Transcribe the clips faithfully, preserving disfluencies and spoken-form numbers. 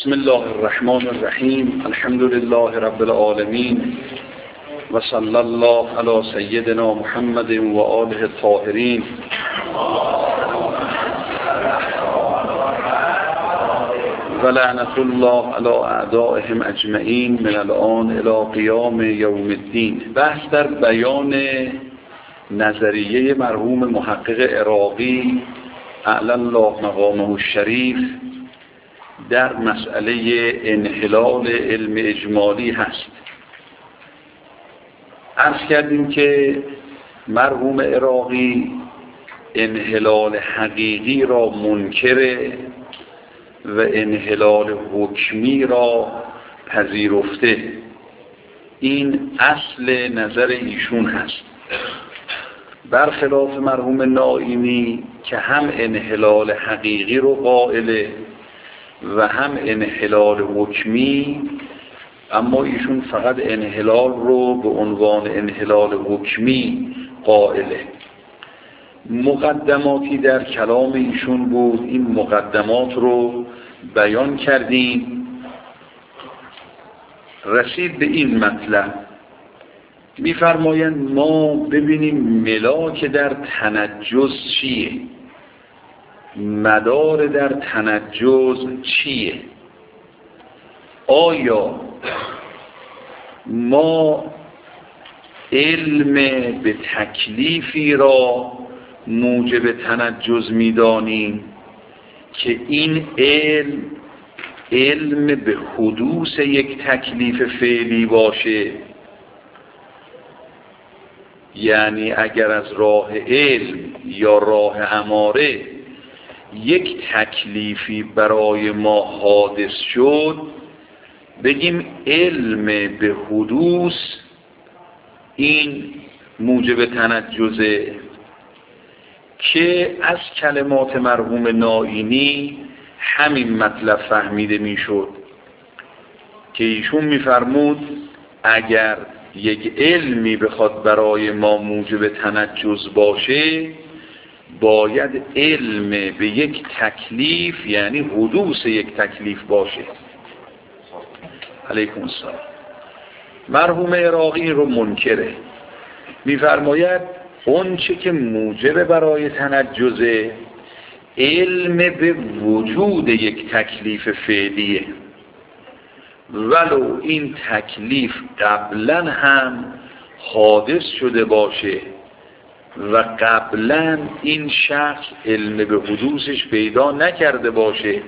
بسم الله الرحمن الرحیم. الحمد لله رب العالمین و صلی الله علی سیدنا محمد و آله الطاهرین. و لعنت الله علی اعدائهم اجمعین من الان الی قیام یوم الدین. بحث در بیان نظریه مرحوم محقق عراقی اعلی الله مقامه الشریف در مسئله انحلال علم اجمالی هست. عرض کردیم که مرحوم عراقی انحلال حقیقی را منکره و انحلال حکمی را پذیرفته. این اصل نظر ایشون هست، برخلاف مرحوم نائینی که هم انحلال حقیقی رو قائله و هم انحلال حکمی، اما ایشون فقط انحلال رو به عنوان انحلال حکمی قائله. مقدماتی در کلام ایشون بود، این مقدمات رو بیان کردیم. رسید به این مطلب، می‌فرمایند ما ببینیم ملاک در تنجز چیه، مدار در تنجز چیه. آیا ما علم به تکلیفی را موجب تنجز می‌دانیم که این علم علم به حدوث یک تکلیف فعلی باشه؟ یعنی اگر از راه علم یا راه اماره یک تکلیفی برای ما حادث شد، بگیم علم به حدوث این موجب تنجزه، که از کلمات مرحوم نائینی همین مطلب فهمیده میشد که ایشون میفرمود اگر یک علمی بخواد برای ما موجب تنجز باشه، باید علم به یک تکلیف یعنی حدوث یک تکلیف باشه. علیکم السلام. مرحوم عراقی رو منکره، میفرماید اون چه که موجب برای تنجزه علم به وجود یک تکلیف فعلیه، ولو این تکلیف قبلا هم حادث شده باشه و قبلا این شخص علم به حدوثش پیدا نکرده باشه،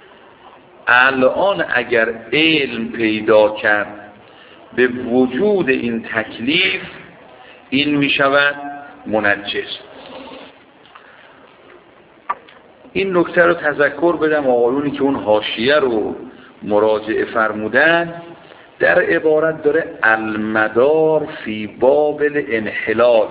الان اگر علم پیدا کرد به وجود این تکلیف، این می شود منجز. این نکته رو تذکر بدم آقایونی که اون حاشیه رو مراجعه فرمودن. در عبارت داره المدار فی باب الانحلال.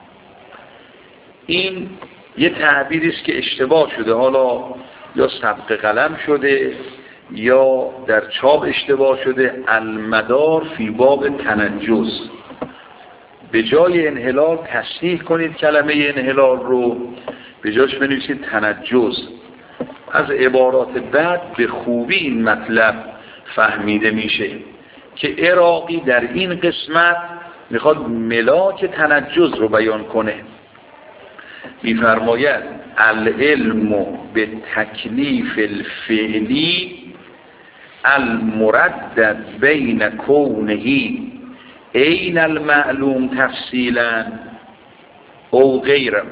این یه تعبیری است که اشتباه شده، حالا یا سبق قلم شده یا در چاپ اشتباه شده. المدار فی باب تنجز، به جای انحلال تصحیح کنید کلمه انحلال رو، به جاش بنویسید تنجز. از عبارات بعد به خوبی این مطلب فهمیده میشه که عراقی در این قسمت میخواد ملاک تنجز رو بیان کنه. میفرماید العلم به تکلیف الفعلی المردد بین کونهی این المعلوم تفصیلا او غیره.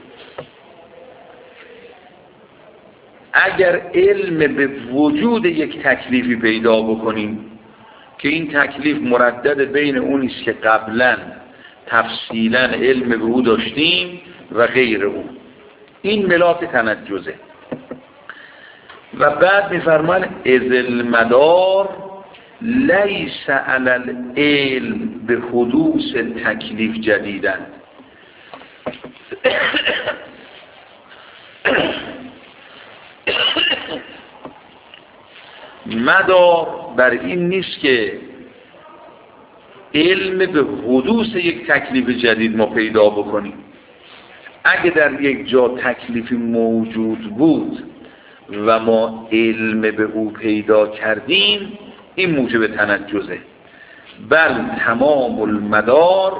اگر علم به وجود یک تکلیفی پیدا بکنیم که این تکلیف مردد بین اونیست که قبلا تفصیلا علم به او داشتیم و غیر او، این ملاک تنجزه. و بعد میفرمان از المدار لیس علی العلم به حدوث تکلیف جدیدن. مدار بر این نیست که علم به حدوث یک تکلیف جدید ما پیدا بکنیم. اگه در یک جا تکلیفی موجود بود و ما علم به او پیدا کردیم، این موجب تنجزه. بل تمام المدار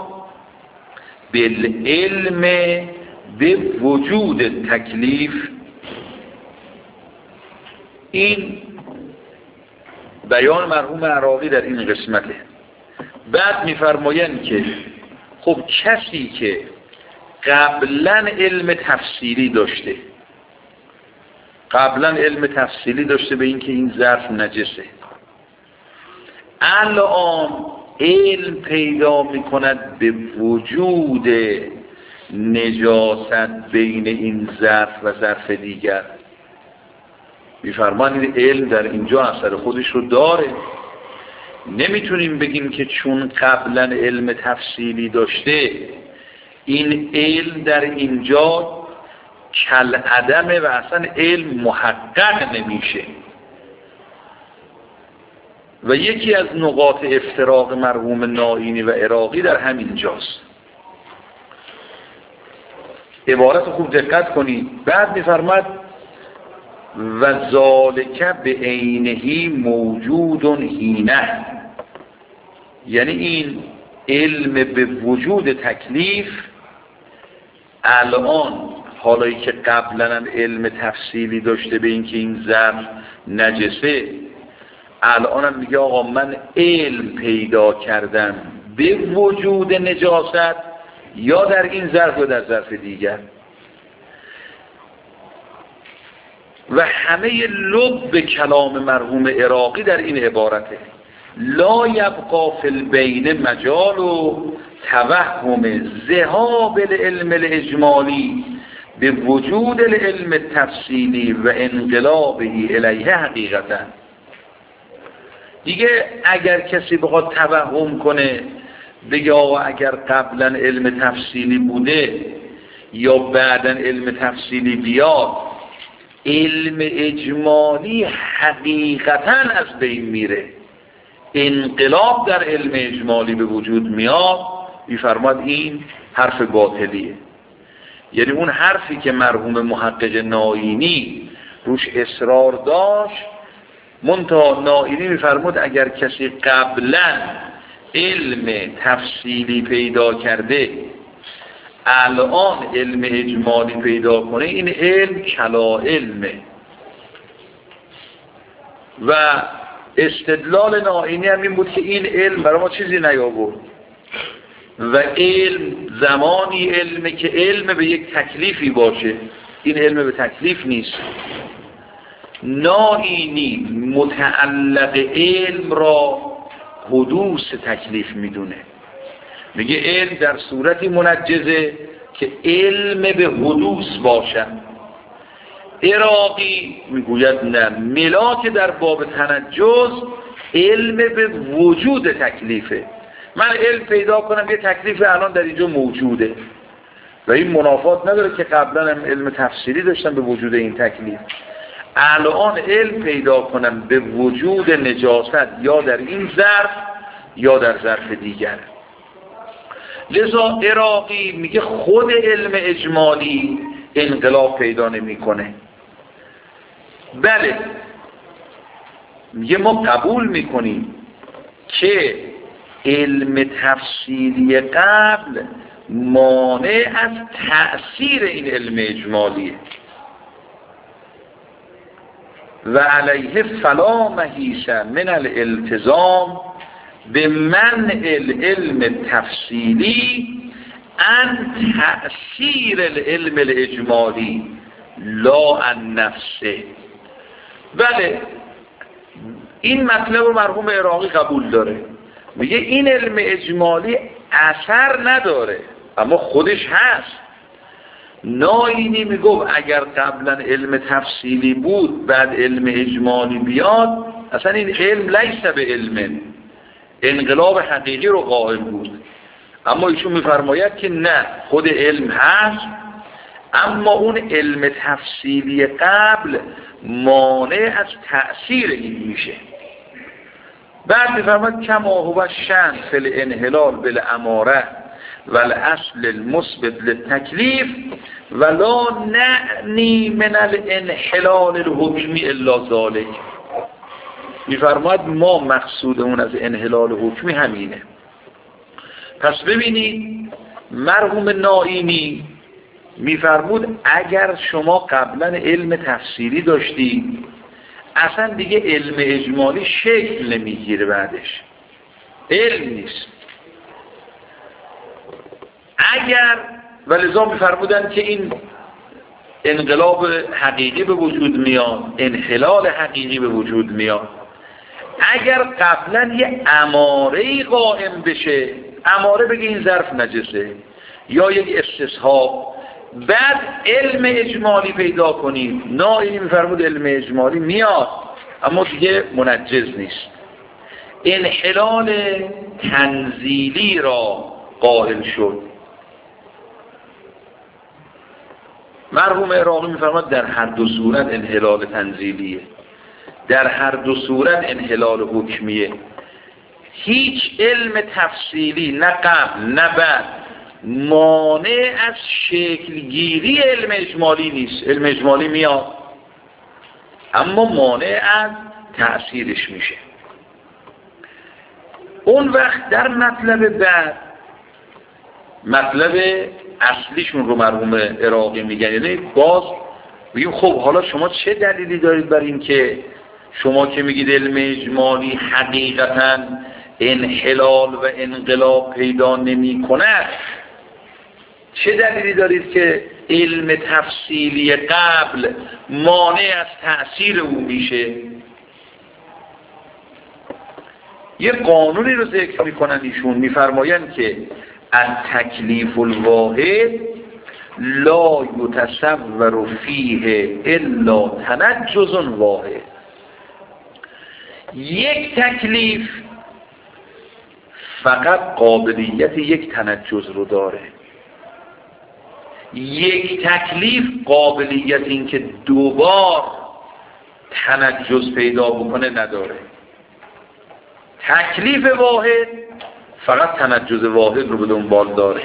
بالعلم به وجود تکلیف. این بیان مرحوم عراقی در این قسمته. بعد می‌فرمایند که خب کسی که قبلا علم تفصیلی داشته قبلا علم تفصیلی داشته به این که این ظرف نجسه، الان علم پیدا میکند به وجود نجاست بین این ظرف و ظرف دیگر، می‌فرمایند علم در اینجا اثر خودش رو داره. نمیتونیم بگیم که چون قبلا علم تفصیلی داشته این علم در اینجا کل عدمه و اصلا علم محقق نمیشه. و یکی از نقاط افتراق مرحوم نائینی و عراقی در همین جاست. عبارت خوب دقت کنید. بعد می‌فرماد و ذالک به عینه موجود حینه، یعنی این علم به وجود تکلیف الان، حالایی که قبلا هم علم تفصیلی داشته به این که این ظرف نجسه، الان هم میگه آقا من علم پیدا کردم به وجود نجاست یا در این ظرف یا در ظرف دیگر. و همه لب کلام مرحوم عراقی در این عبارته. لا یبقا فی البین مجال و توهم ذهاب العلم الاجمالی به وجود العلم التفصیلی و انقلابه الیه حقیقتا. دیگه اگر کسی بخواد توهم کنه بگه آقا اگر قبلا علم تفصیلی بوده یا بعدا علم تفصیلی بیاد، علم اجمالی حقیقتا از بین میره، انقلاب در علم اجمالی به وجود میاد، میفرماد این حرف باطلیه. یعنی اون حرفی که مرحوم محقق نائینی روش اصرار داشت، منتها نائینی میفرمود اگر کسی قبلا علم تفصیلی پیدا کرده الان علم اجمالی پیدا کنه، این علم کلا علمه. و استدلال نائینی هم این بود که این علم برای ما چیزی نیاورد و علم زمانی علمه که علم به یک تکلیفی باشه، این علم به تکلیف نیست. نائینی متعلق علم را حدوث تکلیف میدونه، میگه علم در صورتی منجزه که علم به حدوث باشد. عراقی میگوید نه، ملاک در باب تنجز علم به وجود تکلیفه. من علم پیدا کنم یه تکلیف الان در اینجا موجوده و این منافات نداره که قبلا هم علم تفصیلی داشتم به وجود این تکلیف، الان علم پیدا کنم به وجود نجاست یا در این ظرف یا در ظرف دیگر. لذا عراقی میگه خود علم اجمالی انقلاب پیدا نمیکنه. بله میگه ما قبول میکنیم که علم تفصیلی قبل مانع از تأثیر این علم اجمالیه و علیه فلا محیص من الالتزام به منع العلم تفصیلی ان تأثیر العلم الاجمالی لا ان نفسه. بله این مطلب رو مرحوم عراقی قبول داره، میگه این علم اجمالی اثر نداره اما خودش هست. نائینی میگفت اگر قبلا علم تفصیلی بود بعد علم اجمالی بیاد، اصلا این علم لیس به علم، انقلاب حقیقی رو قائل بود. اما ایشون میفرماید که نه، خود علم هست اما اون علم تفصیلی قبل مانع از تأثیر این میشه. بعد میفرماید کما هو شأن فی الانحلال بالاماره والاصل المثبت للتکلیف ولا نعنی من الانحلال الحکمی الا ذلك. میفرماید ما مقصودمون از انحلال حکمی همینه. پس ببینید مرحوم نائینی میفرمود اگر شما قبلا علم تفسیری داشتید اصلا دیگه علم اجمالی شکل نمیگیره، بعدش علم نیست. اگر ولذا میفرمودن که این انقلاب حقیقی به وجود میاد، انحلال حقیقی به وجود میاد اگر قبلا یه اماره‌ای قائم بشه، اماره بگه این ظرف نجسه یا یک استصحاب، بعد علم اجمالی پیدا کنید. نائینی میفرمود علم اجمالی میاد اما دیگه منجز نیست، انحلال تنزیلی را قائل شد. مرحوم عراقی میفرماد در هر دو صورت انحلال تنزیلیه، در هر دو صورت انحلال حکمیه. هیچ علم تفصیلی نه قبل نه بعد مانع از شکلگیری علم اجمالی نیست. علم اجمالی میاد اما مانع از تأثیرش میشه. اون وقت در مطلب بعد، مطلب اصلیشون رو مرحوم عراقی میگن، یعنی باز بگیم خب حالا شما چه دلیلی دارید بر این که شما که میگید علم اجمالی حقیقتا انحلال و انقلاب پیدا نمی کند، چه دلیلی دارید که علم تفصیلی قبل مانع از تأثیر او میشه؟ یه قانونی رو ذکر میکنن ایشون، میفرمایند که التکلیف الواحد لا یتصور فیه الا تنجز واحد. یک تکلیف فقط قابلیت یک تنجز رو داره، یک تکلیف قابلیت این که دوبار تنجز پیدا بکنه نداره. تکلیف واحد فقط تنجز واحد رو به دنبال داره.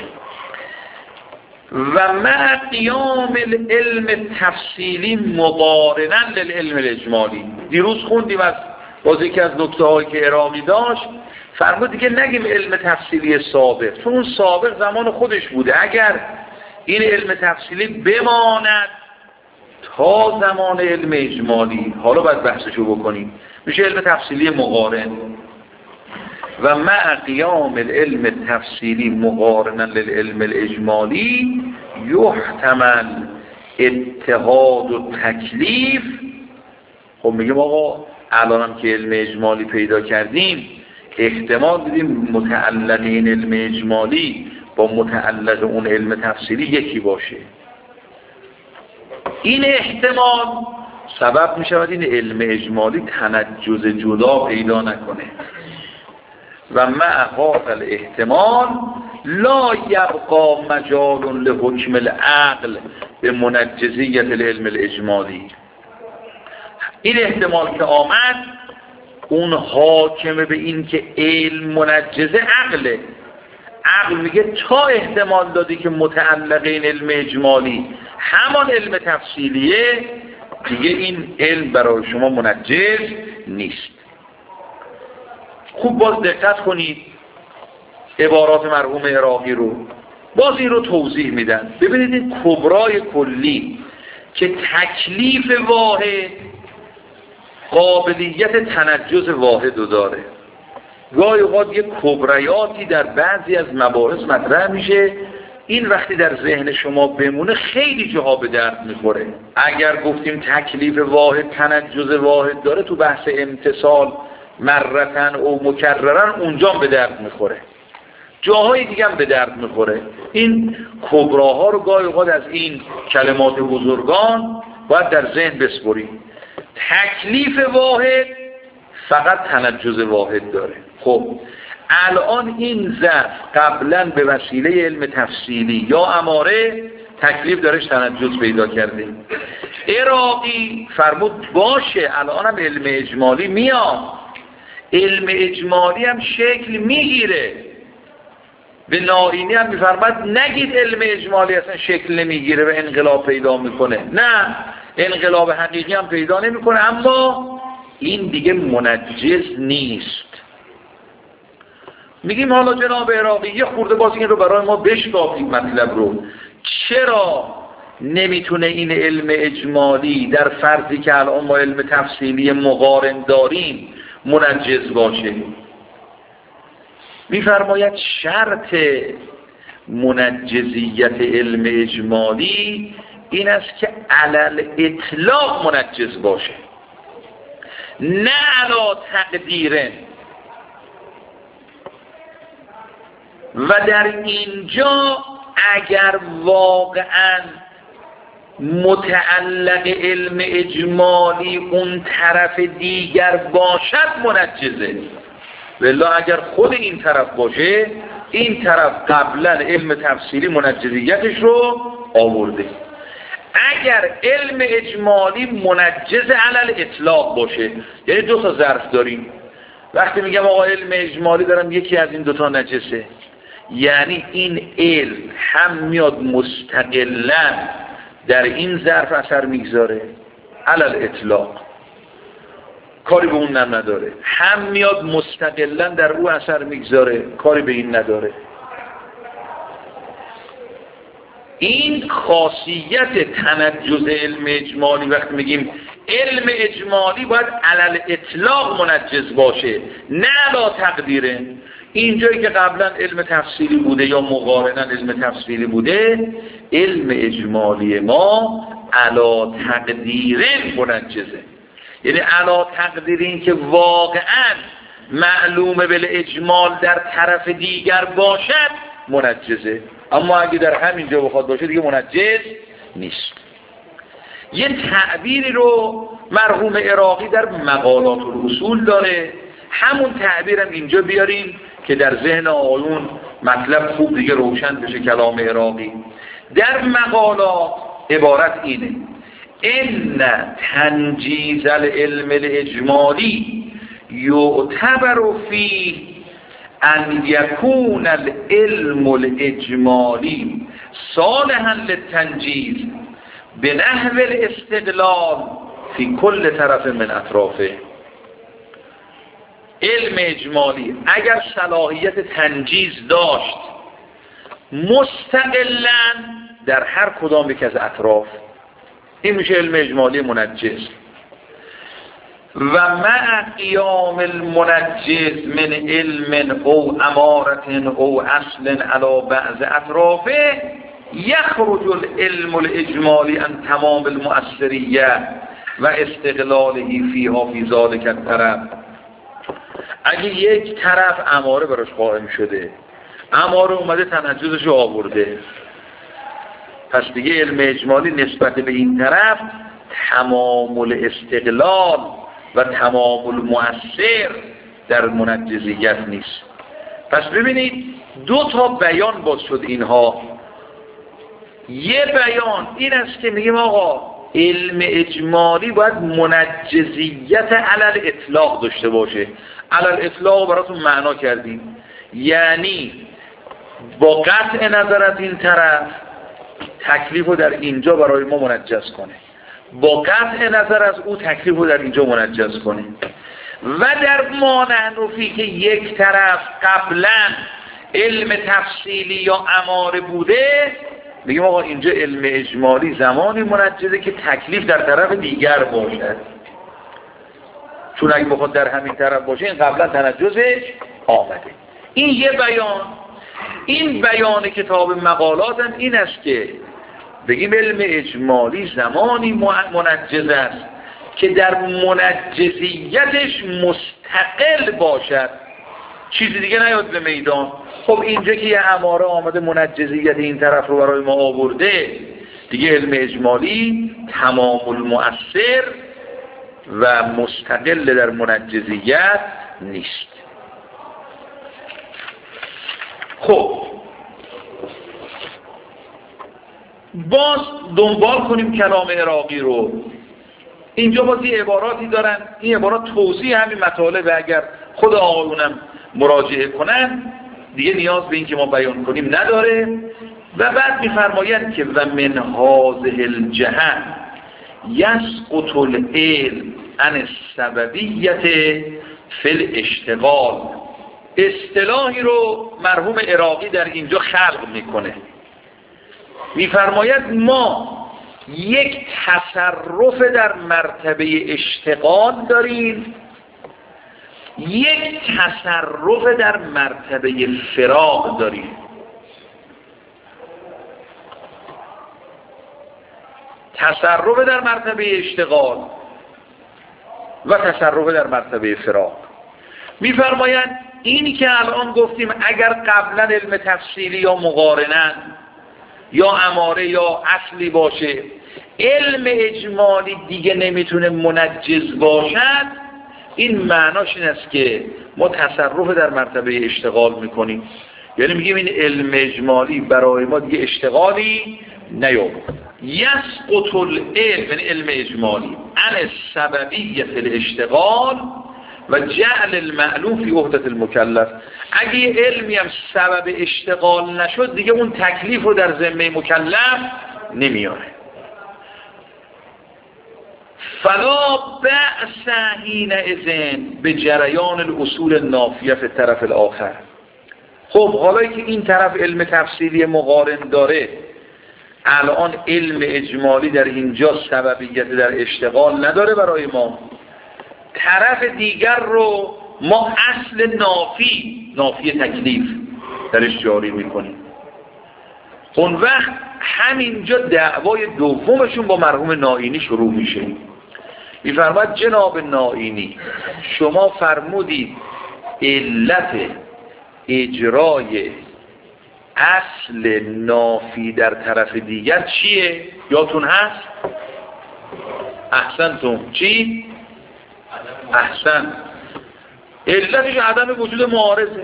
و مع قیام العلم تفصیلی مقارنا للعلم الاجمالی. دیروز خوندیم از باز یکی از نکته هایی که عراقی داشت، فرمود دیگه نگیم علم تفصیلی سابق، چون اون سابق زمان خودش بوده. اگر این علم تفصیلی بماند تا زمان علم اجمالی، حالا باید بحثشو بکنیم، میشه علم تفصیلی مقارن. و مع قیام العلم التفصیلی مقارنا للعلم الاجمالی یحتمل اتحاد و تکلیف. خب میگم آقا الانم که علم اجمالی پیدا کردیم، احتمال دیدیم متعلق این علم اجمالی با متعلق اون علم تفصیلی یکی باشه. این احتمال سبب می شود این علم اجمالی تنجز جدا پیدا نکنه. و مع هذا الاحتمال لا یبقى مجال لحکم العقل به منجزیت العلم الاجمالی. این احتمال که آمد اون حاکمه به این که علم منجزه عقله. عقل میگه تا احتمال دادی که متعلق این علم اجمالی همان علم تفصیلیه، دیگه این علم برای شما منجز نیست. خوب باز دقت کنید عبارات مرحوم عراقی رو، باز این رو توضیح میدن. ببینید این کبرای کلی که تکلیف واحد قابلیت تنجز واحد رو داره. گاهی اوقات یک کبریاتی در بعضی از مباحث مطرح میشه، این وقتی در ذهن شما بمونه خیلی جاها به درد میخوره. اگر گفتیم تکلیف واحد تنجز واحد داره، تو بحث امتصال مرتن او مکررن اونجا به درد میخوره، جاهای دیگه هم به درد میخوره. این کبراها رو گاهی اوقات از این کلمات بزرگان باید در ذهن بسپریم. تکلیف واحد فقط تنجز واحد داره. خب الان این ظرف قبلا به وسیله علم تفصیلی یا اماره تکلیف دارش تنجز پیدا کرده. عراقی فرمود باشه الان هم علم اجمالی میاد، علم اجمالی هم شکل میگیره، به نائینی هم میفرماد نگید علم اجمالی اصلا شکل نمیگیره و انقلاب پیدا میکنه. نه، انقلاب حقیقی هم پیدا نمیکنه، اما این دیگه منجز نیست. میگیم حالا جناب عراقی یه خورده باز این رو برای ما بشکافید مطلب رو. چرا نمیتونه این علم اجمالی در فرضی که الان ما علم تفصیلی مقارن داریم منجز باشه؟ میفرماید شرط منجزیت علم اجمالی این است که علل اطلاق منجز باشه، نه علا تقدیرن. و در اینجا اگر واقعا متعلق علم اجمالی اون طرف دیگر باشد منجزه، والله اگر خود این طرف باشه این طرف قبلا علم تفصیلی منجزیتش رو آورده. اگر علم اجمالی منجز علل اطلاق باشه، یعنی دو تا ظرف داریم، وقتی میگم آقا علم اجمالی دارم یکی از این دوتا نجسه، یعنی این علم هم میاد مستقلاً در این ظرف اثر میگذاره علل اطلاق، کاری به اون نداره، هم میاد مستقلاً در او اثر میگذاره، کاری به این نداره. این خاصیت تنجز علم اجمالی، وقتی میگیم علم اجمالی باید علل اطلاق منجز باشه نه علا تقدیره. اینجایی که قبلا علم تفصیلی بوده یا مقارناً علم تفصیلی بوده، علم اجمالی ما علا تقدیره منجزه، یعنی علا تقدیرین که واقعا معلومه بالاجمال در طرف دیگر باشد منجزه، اما اگه در همینجا بخواد باشه دیگه منجز نیست. یه تعبیری رو مرحوم عراقی در مقالات الاصول داره، همون تعبیرم اینجا بیاریم که در ذهن آیون مطلب خوب دیگه روشن بشه کلام عراقی. در مقالات عبارت اینه: ان تنجیز العلم الاجمالی یعتبر فیه ان یکون العلم الاجمالی صالحا للتنجیز به نحو الاستقلال فی کل طرف من اطرافه. علم اجمالی اگر صلاحیت تنجیز داشت مستقلاً در هر کدام یک از اطراف، این میشه علم اجمالی منجز. و مع قیام المنجز من علم او امارت او اصل علی بعض اطرافه یخرج العلم الاجمالی عن تمام المؤثریه و استقلاله فیها فی ذلک الطرف. اگه یک طرف اماره براش قائم شده، اماره اومده تنجزش رو آورده، پس دیگه علم اجمالی نسبت به این طرف تمام الاستقلال و تمام المؤثر در منجزیت نیست. پس ببینید دو تا بیان باز شد اینها. یه بیان این است که میگیم آقا علم اجمالی باید منجزیت علل اطلاق داشته باشه. علل اطلاق براتون معنا کردیم، یعنی با قطع نظر از این طرف تکلیف رو در اینجا برای ما منجز کنه، با قطع نظر از او تکلیف رو در اینجا منجز کنه. و در مانعنفی که یک طرف قبلا علم تفصیلی یا اماره بوده، بگیم آقا اینجا علم اجمالی زمانی منجزه که تکلیف در طرف دیگر باشد، چون اگه بخواد در همین طرف باشه این قبلا تنجزش آمده. این یه بیان. این بیان کتاب مقالات هم این است که بگیم علم اجمالی زمانی منجز است که در منجزیتش مستقل باشد، چیزی دیگه نیاد به میدان. خب اینجا که یه اماره آمده منجزیت این طرف رو برای ما آورده، دیگه علم اجمالی تمام المؤثر و مستقل در منجزیت نیست. خب باز دنبال کنیم کلام عراقی رو. اینجا باز یه عباراتی دارن، این عبارات توضیح همین مطالب، اگر خود آقایونم مراجعه کنن دیگه نیاز به این که ما بیان کنیم نداره. و بعد میفرمایند که و من هذه الجهت یسقط العلم عن السببیت فی الاشتغال. اصطلاحی رو مرحوم عراقی در اینجا خلق میکنه، میفرماید ما یک تصرف در مرتبه اشتغال داریم، یک تصرف در مرتبه فراق داریم. تصرف در مرتبه اشتغال و تصرف در مرتبه فراق. میفرمایند اینی که الان گفتیم اگر قبلا علم تفصیلی یا مقارنن یا اماره یا اصلی باشه، علم اجمالی دیگه نمیتونه منجز باشد، این معناش این است که ما تصرف در مرتبه اشتغال میکنیم. یعنی میگیم این علم اجمالی برای ما دیگه اشتغالی نیابد. یسقط العلم، یعنی علم اجمالی، عن السببیت الاشتغال و جعل المعلوم فی عهدة المکلف. اگه یه علمی هم سبب اشتغال نشد دیگه اون تکلیف رو در ذمه مکلف نمیاره. فلا بأس حینئذ به جریان الاصول النافیه فی الطرف الاخر. خب حالا که این طرف علم تفصیلی مقارن داره، الان علم اجمالی در اینجا سببیت در اشتغال نداره برای ما، طرف دیگر رو ما اصل نافی نافی تکلیف درش جاری میکنیم. اون وقت همینجا دعوای دومشون با مرحوم نائینی شروع میشه. میفرماید جناب نائینی شما فرمودید علت اجرای اصل نافی در طرف دیگر چیه؟ یادتون هست؟ احسنتم. چی؟ احسن. علتش عدم وجود معارضه.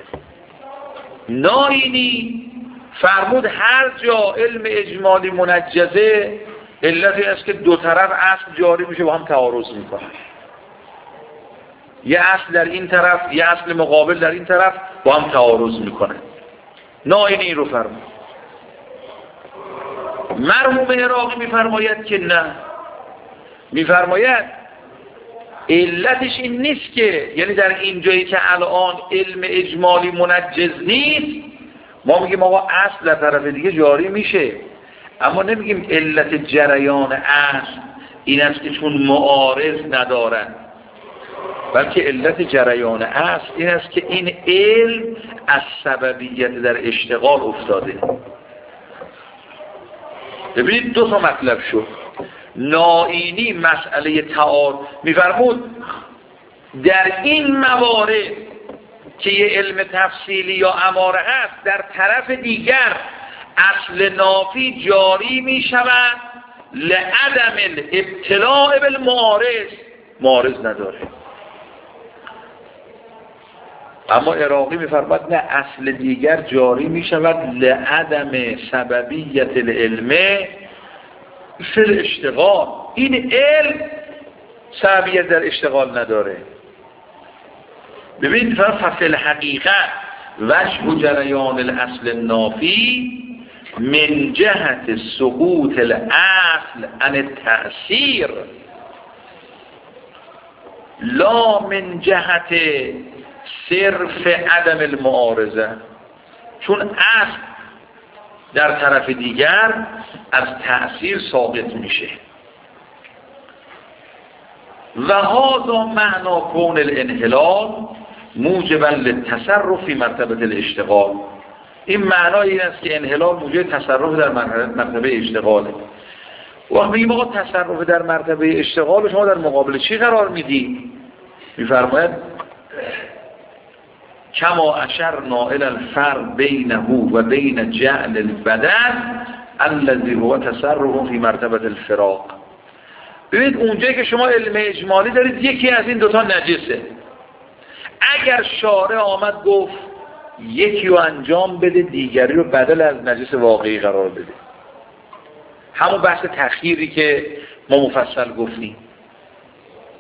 نائینی فرمود هر جا علم اجمالی منجزه، علتی است که دو طرف اصل جاری میشه با هم تعارض میکنن. یه اصل در این طرف، یه اصل مقابل در این طرف با هم تعارض میکنن. نائینی این رو فرمود. مرحوم عراقی میفرماید که نه، میفرماید علتش این نیست که، یعنی در این جایی که الان علم اجمالی منجز نیست ما میگیم آقا اصل در طرف دیگه جاری میشه، اما نمیگیم علت جریان اصل این است که چون معارض ندارن، بلکه علت جریان اصل این است که این علم از سببیت در اشتغال افتاده. ببینید دو تا مطلب شد. نائینی مسئله تعارض میفرمود در این موارد که یه علم تفصیلی یا اماره هست، در طرف دیگر اصل نافی جاری می شود لعدم الابتلاء بالمعارض، معارض نداره. اما عراقی میفرماید نه، اصل دیگر جاری می شود لعدم سببیت العلم فی الاشتغال. این علم سببیت در اشتغال نداره. ببینید فصل الحقیقت وجه جریان الاصل النافی من جهت سقوط الاصل عن التأثیر لا من جهت صرف عدم المعارضه. چون اصل در طرف دیگر از تأثیر ساقط میشه. و هذا معنا کون الانحلال موجبا للتصرف فی مرتبه الاشتغال. این معنای این است که انحلال موجب تصرف در مرتبه اشتغاله. وقتی میگیم آقا تصرف در مرتبه اشتغال شما در مقابل چی قرار میدی؟ میفرماید کما اشرنا الی الفرق بینه و بین جعل البدن الذي هو تصرف فی مرتبه الفراق. ببینید اونجایی که شما علم اجمالی دارید یکی از این دوتا نجسه، اگر شارع آمد گفت یکی رو انجام بده دیگری رو بدل از نجس واقعی قرار بده، همون بحث تخییری که ما مفصل گفتیم،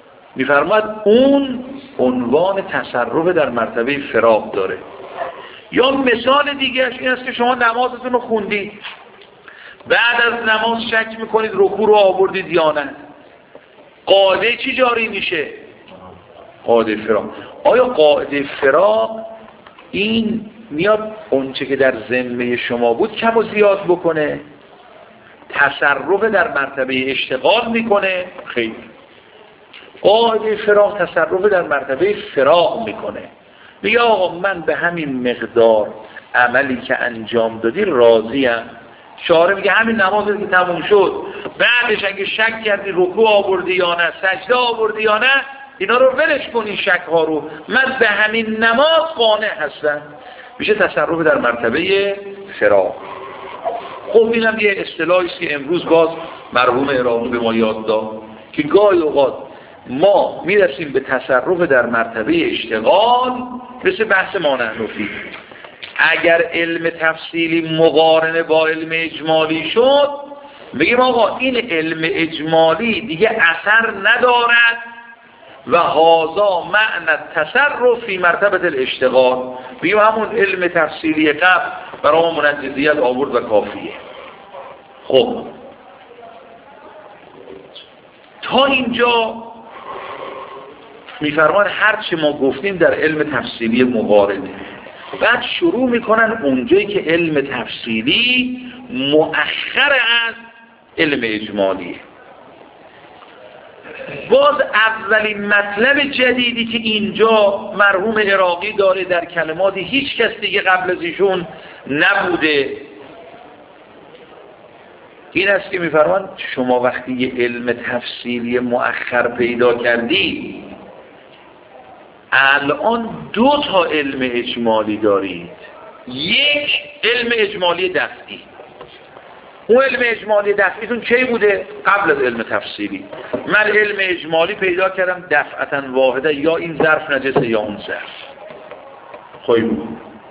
میفرماد اون عنوان تصرف در مرتبه فراق داره. یا مثال دیگهش این است که شما نمازتون رو خوندید، بعد از نماز شک میکنید رکوع رو آوردید یا نه، قاعده چی جاری میشه؟ قاعده فراق. آیا قاعده فراق این میاد اونچه که در ذمه شما بود کم و زیاد بکنه؟ تصرف در مرتبه اشتغال میکنه؟ خیلی. قاعده فراق تصرف در مرتبه فراق میکنه، میگه آقا من به همین مقدار عملی که انجام دادی راضیم. شارع میگه همین نمازی که تموم شد بعدش اگه شک کردی رکوع آوردی یا نه، سجده آوردی یا نه، اینا رو ولش کن، این شک ها رو، من به همین نماز قانع هستم. میشه تصرف در مرتبه فراق. خب اینم یه اصطلاحی است که امروز باز مرحوم عراقی به ما یاد داد که گاهی اوقات ما میرسیم به تصرف در مرتبه اشتغال، مثل بحث مانعنفی. اگر علم تفصیلی مقارنه با علم اجمالی شد، بگیم آقا این علم اجمالی دیگه اثر ندارد و هذا معنی تصرف فی مرتبه الاشتغال، بگیم همون علم تفصیلی قبل برای منجزیت آورد و کافیه. خب تا اینجا میفرمان هرچی ما گفتیم در علم تفصیلی مقارنه. بعد شروع میکنن اونجایی که علم تفصیلی مؤخر از علم اجمالیه. باز اولین مطلب جدیدی که اینجا مرحوم عراقی داره در کلماتی هیچ کس دیگه قبل از ایشون نبوده، این است که میفرمان شما وقتی یه علم تفصیلی مؤخر پیدا کردی، الان دو تا علم اجمالی دارید. یک علم اجمالی دفعی. اون علم اجمالی دفعیتون کی بوده؟ قبل از علم تفصیلی. من علم اجمالی پیدا کردم دفعتا واحده، یا این ظرف نجسه یا اون ظرف. خیلی.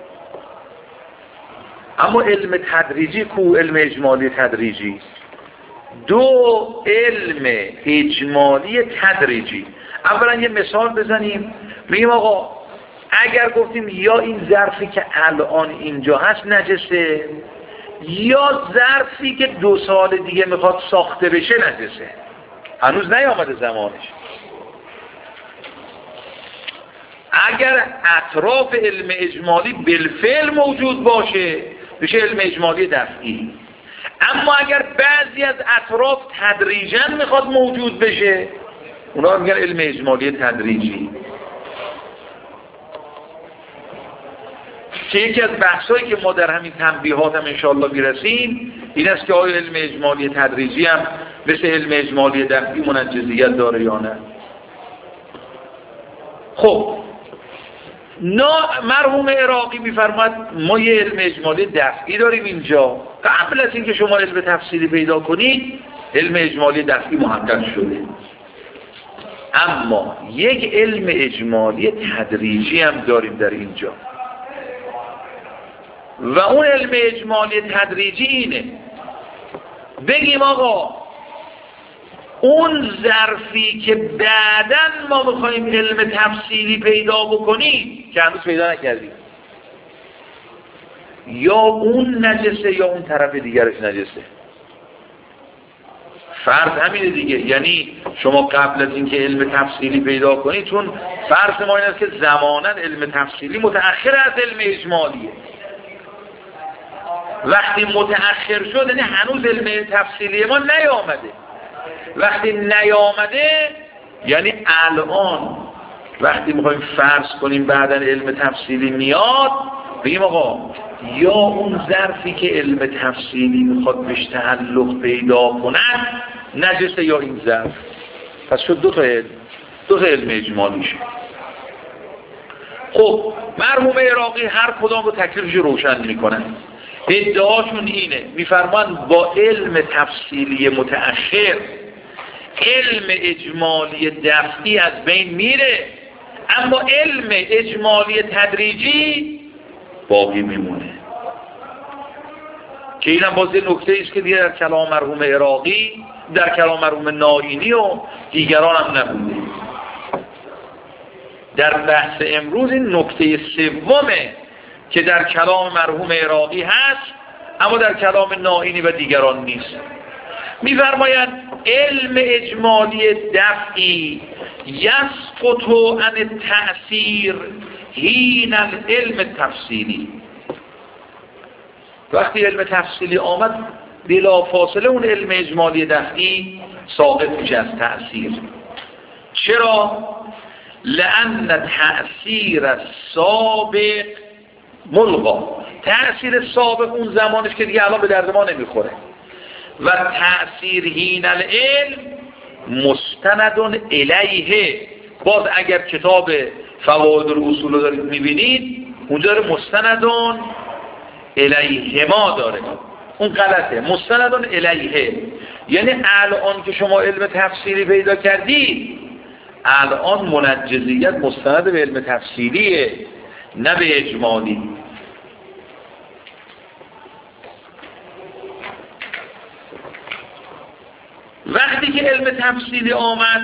اما علم تدریجی کو؟ علم اجمالی تدریجی. دو علم اجمالی تدریجی. اولا یه مثال بزنیم، بگیم آقا اگر گفتیم یا این ظرفی که الان اینجا هست نجسه، یا ظرفی که دو سال دیگه میخواد ساخته بشه نجسه، هنوز نیامده زمانش. اگر اطراف علم اجمالی بالفعل موجود باشه میشه علم اجمالی دفعی. اما اگر بعضی از اطراف تدریجاً میخواد موجود بشه، اونا میگن علم اجمالی تدریجی. که یکی از بحثایی که ما در همین تنبیهات هم انشاءالله میرسیم این است که آیا علم اجمالی تدریجی هم مثل علم اجمالی دفعی منجزیت داره یا نه. خب مرحوم عراقی میفرماد ما یه علم اجمالی دفعی داریم اینجا، قبل از اینکه شما علم تفصیلی پیدا کنید علم اجمالی دفعی محقق شده. اما یک علم اجمالی تدریجی هم داریم در اینجا و اون علم اجمالی تدریجی اینه، بگیم آقا اون ظرفی که بعداً ما بخوایم علم تفصیلی پیدا بکنیم که هنوز پیدا نکردیم، یا اون نجسه یا اون طرف دیگرش نجسه. فرض همینه دیگه، یعنی شما قبل از اینکه علم تفصیلی پیدا کنید، چون فرض ما این است که زماناً علم تفصیلی متأخر از علم اجمالیه، وقتی متأخر شد یعنی هنوز علم تفصیلی ما نیامده. وقتی نیامده یعنی الان وقتی میخوایم فرض کنیم بعداً علم تفصیلی میاد، بگیم آقا یا اون ظرفی که علم تفصیلی میخواد بهش تعلق پیدا کند نجسه یا این ظرف. پس شد دو تا علم، دو تا علم اجمالی شد. خب مرحوم عراقی هر کدام رو تکلیفش روشن میکنن. ادعاشون اینه، میفرمان با علم تفصیلی متأخر علم اجمالی دفعی از بین میره، اما علم اجمالی تدریجی باقی میمونه. که اینم باز یه نکته است که دیگه در کلام مرحوم عراقی، در کلام مرحوم ناینی و دیگران هم نبوده. در بحث امروز این نکته سومه که در کلام مرحوم عراقی هست اما در کلام نائینی و دیگران نیست. می‌فرمایند علم اجمالی دفعی یسقط عن التأثیر حین العلم تفصیلی. وقتی علم تفصیلی آمد بلا فاصله اون علم اجمالی دفعی ساقط میشه از تأثیر. چرا؟ لأن تأثیر السابق ملغا. تأثیر سابق اون زمانش که دیگه الان به درد ما نمیخوره و تأثیر حین العلم مستند الیه. باز اگر کتاب فواید الاصول رو دارید میبینید اونجا داره مستند الیه ما داره، اون غلطه. مستند الیه یعنی الان که شما علم تفسیری پیدا کردید الان منجزیت مستند به علم تفسیریه نه به اجمالی. وقتی که علم تفصیلی آمد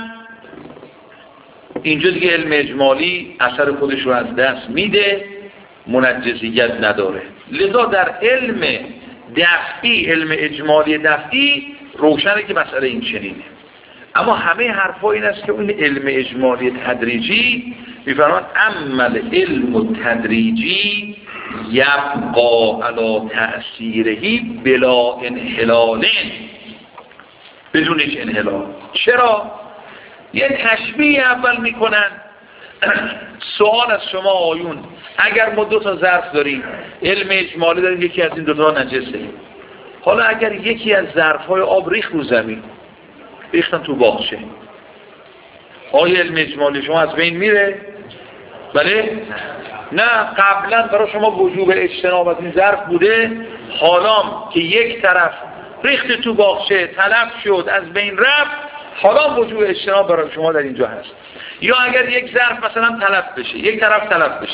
اینجا دیگه علم اجمالی اثر خودش رو از دست میده، منجزیت نداره. لذا در علم دفعی، علم اجمالی دفعی روشنه که مسئله این چنینه. اما همه حرفا این است که اون علم اجمالی تدریجی میفرمان عمل علم تدریجی یبقا علی تأثیرهی بلا انحلال، بدون هیچ انحلال. چرا؟ یه تشبیه اول میکنن. سوال از شما آیون، اگر ما دو تا ظرف داریم، علم اجمالی داریم یکی از این دو تا نجسه، حالا اگر یکی از ظرف‌های آب ریخت رو زمین، ریختن تو باغچه، آیا علم اجمالی شما از بین میره؟ بله؟ نه، قبلا برای شما وجوب اجتناب از این ظرف بوده، حالا که یک طرف ریخت تو باغچه، تلف شد، از بین رفت، حالا وجوب اجتناب برای شما در اینجا هست. یا اگر یک ظرف مثلا تلف بشه، یک طرف تلف بشه،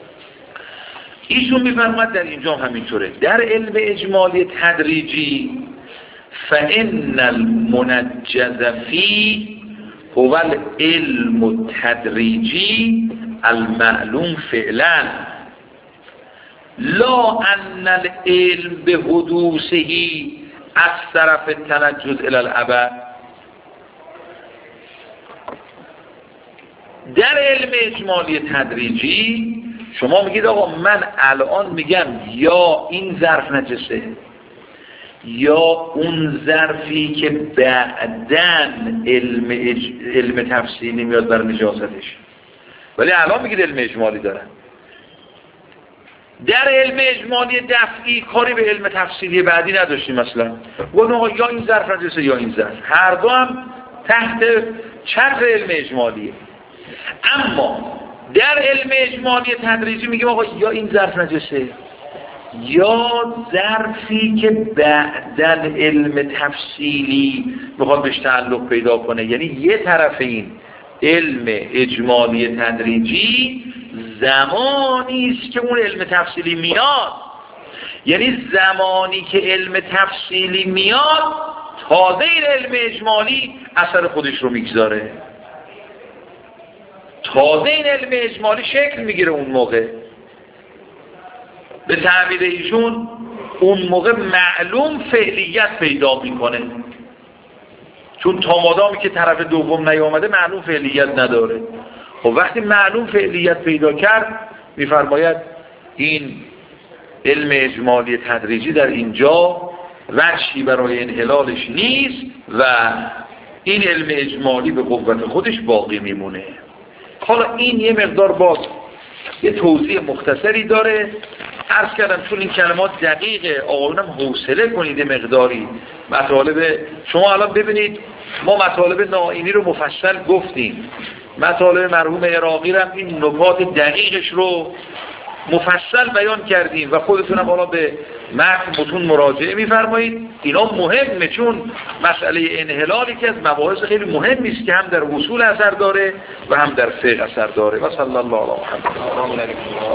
ایشون میفرماد در اینجا همینطوره. در علم اجمالی تدریجی فإن المنجز فی هو العلم التدریجی المعلوم فعلا لا ان العلم به حدوثه از طرف تنجز الی الابد. در علم اجمالی تدریجی شما میگید آقا من الان میگم یا این ظرف نجسه یا اون ظرفی که بعدن علم, اج... علم تفصیلی میاد بر نجاستش، ولی الان میگید علم اجمالی دارن. در علم اجمالی دفعی کاری به علم تفصیلی بعدی نداشتیم. مثلا گفتم آقا یا این ظرف نجسه یا این ظرف، هر دو هم تحت چتر علم اجمالیه. اما در علم اجمالی تدریجی میگیم آقا یا این ظرف نجسه یا ظرفی که بعدن علم تفصیلی میخواد بهش تعلق پیدا کنه. یعنی یه طرف این علم اجمالی تدریجی زمانی است که اون علم تفصیلی میاد، یعنی زمانی که علم تفصیلی میاد تازه این علم اجمالی اثر خودش رو میگذاره، تازه این علم اجمالی شکل میگیره. اون موقع به تعبیر ایشون اون موقع معلوم فعلیت پیدا میکنه، چون تا مادامی که طرف دوم نیامده معلوم فعلیت نداره. خب وقتی معلوم فعلیت پیدا کرد میفرماید این علم اجمالی تدریجی در اینجا وجهی برای انحلالش نیست و این علم اجمالی به قوت خودش باقی میمونه. حالا این یه مقدار باز یه توضیح مختصری داره. عرض کردم چون این کلمات دقیقه، آقایونم حوصله کنید مقداری مطالب. شما الان ببینید ما مطالب نائینی رو مفصل گفتیم، مطالب مرحوم عراقی رو هم این نکات دقیقش رو مفصل بیان کردیم و خودتونم حالا به متن متون مراجعه می‌فرمایید. اینا مهمه چون مسئله انحلالی که از مباحث خیلی مهمی است که هم در اصول اثر داره و هم در فقه اثر داره. و صلی الله علیه و محمد.